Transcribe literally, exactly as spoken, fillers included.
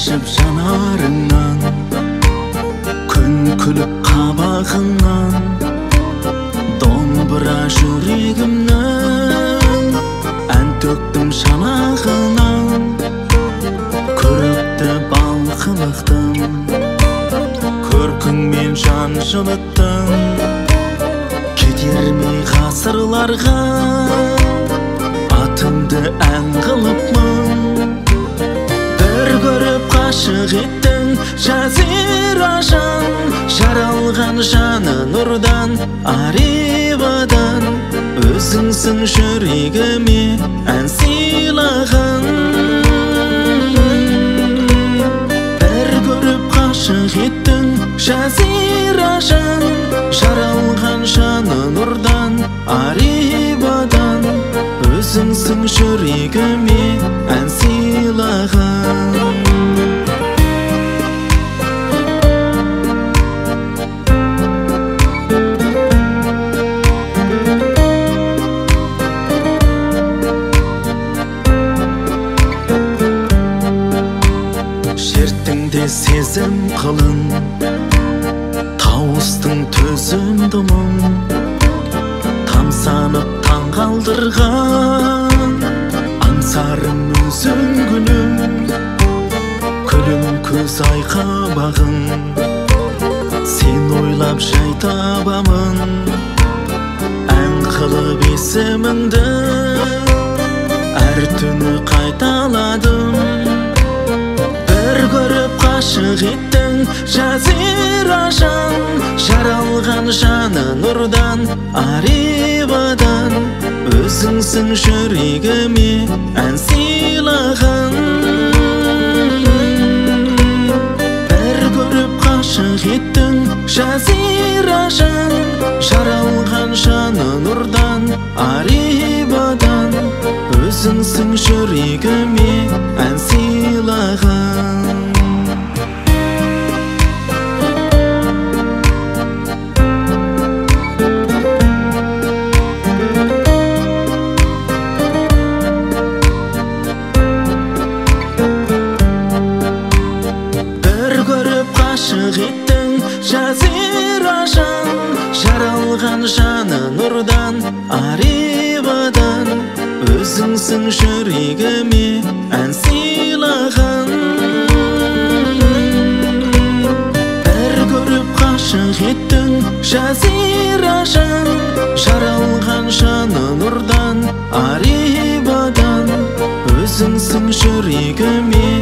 шашып жанарыңнан, күн күліп қабағыңнан, домбыра жүрегімнің, ән төктім шанағынан, көрікті балқымықтым, көркіңмен жан жылыттым, кетермей ғасырларға, атымды ән қылыпмын. Бір көріп ғашық еттің жазира жан, жаралған жаны нұрдан, арибадан, өзіңсің жүрегіме ән сыйлаған. Бір көріп ғашық еттің жазира жан, жаралған жаны нұрдан, арибадан, өзіңсің жүрегіме ән сыйлаған. Шерттіңде сезім қылын, тауыстың төзімді мұң, тамсанып таң қалдырған, аңсарым өзің күнім, күлім көз айқабағын, сен ойлап жай табамын, ән қылып есіміңді, әр түні қайталадым. Бір көріп ғашық еттің жазира жан, жаралған жаны нұрдан, арибадан, өзіңсің жүрегіме ән сыйлаған. Бір көріп ғашық еттің жазира жан, жаралған жаны нұрдан, арибадан, өзіңсің жүрегіме ән сыйлаған. Ғашық еттің жазира жан, жаралған жаны нұрдан, арибадан, өзіңсің жүрегіме ән сыйлаған. Бір көріп ғашық еттің жазира жан, жаралған жаны нұрдан, арибадан, өзіңсің жүрегіме